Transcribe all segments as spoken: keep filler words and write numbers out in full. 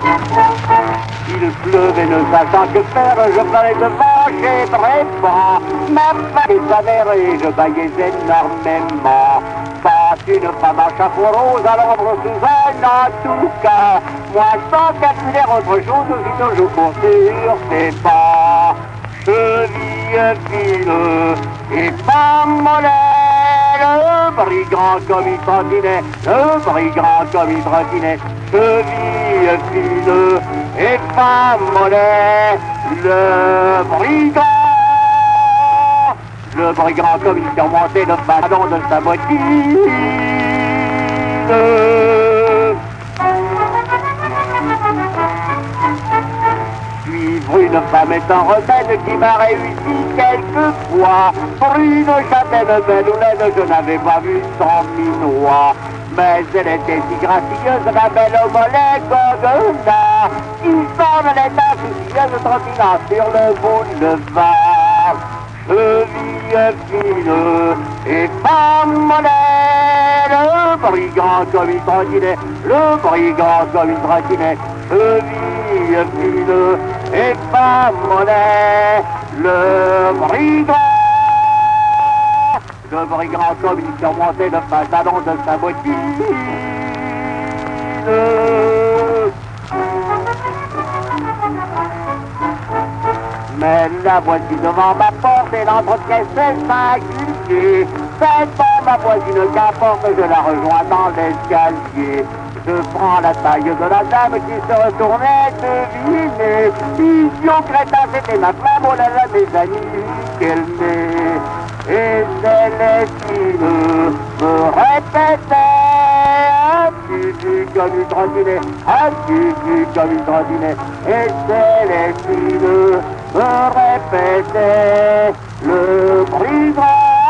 Il pleuvait, ne sachant que faire, je parlais devant chez Brépan. Ma femme et sa mère et je baillais énormément. Pas une femme à chapeau rose à l'ombre Suzanne, en tout cas. Moi, sans calculer autre chose, aussitôt je cours sur ses pas. Cheville fine et femme mollet, le brigand comme il trottinait, le brigand comme il trottinait. Cheville fine et femme mollet, le brigand, le brigand comme il surmontait le ballon de sa bottine. Suivre une femme est un remède qui m'a réussi quelquefois. Pour une châtaine belle ou laide, je n'avais pas vu son minois. Mais elle était si gracieuse, la belle au mollet goguenard, qui s'en allait insoucieuse, trottinant sur le boulevard. Cheville fine et femme mollet, le brigand comme il trottinait, le brigand comme il trottinait. Cheville fine et femme mollet, le brigand, le brigand comme il surmontait le pantalon de sa bottine. Mais la voici devant ma porte et l'entretien s'est singulier. C'est pas ma voisine qu'importe, je la rejoins dans l'escalier. Je prends la taille de la dame qui se retournait deviner. Idiot crétin, c'était ma femme, oh là là, mes amis, qu'elle m'est. Et Célestine me répétait, as-tu vu comme il trottinait, as-tu vu comme il trottinait. Et Célestine me répétait, le brigand,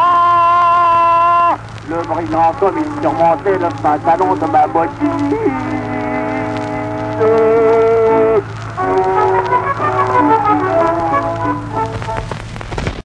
le brigand comme il surmontait le pantalon de ma bottine.